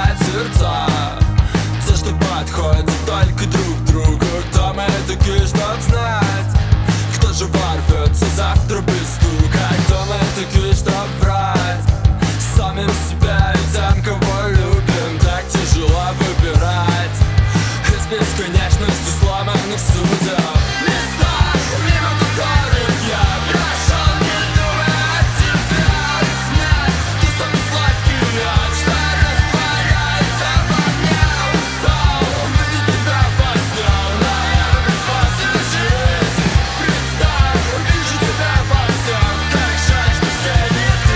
разбивает сердца. Те, что подходят только друг другу. Кто мы такие, чтоб знать, кто же ворвется завтра без стука? Кто мы такие, чтоб врать самим себе и тем, кого любим? Так тяжело выбирать из бесконечности сломанных судеб. Места, мимо которых я прошел, не думая о тебе. Нет, ты самый сладкий яд, что растворяется во мне. Устал увидеть тебя во сне, но я бесплатно жизнь. Представь, вижу тебя во всем, как жаль, что все не ты.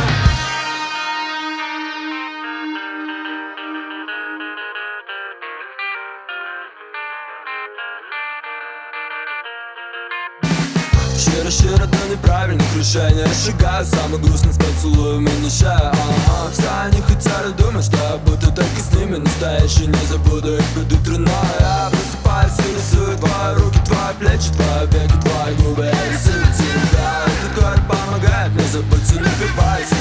Щиро до неправильных решений сжигаю самый грустный с поцелуями на шее. Все они хотели думать, что я будто только с ними настоящий. Не забуду их предутренное. Я просыпаюсь и рисую твои руки, твои плечи, твои веки, твои губы. Я рисую тебя, этот корь помогает мне забыться, напиваюсь.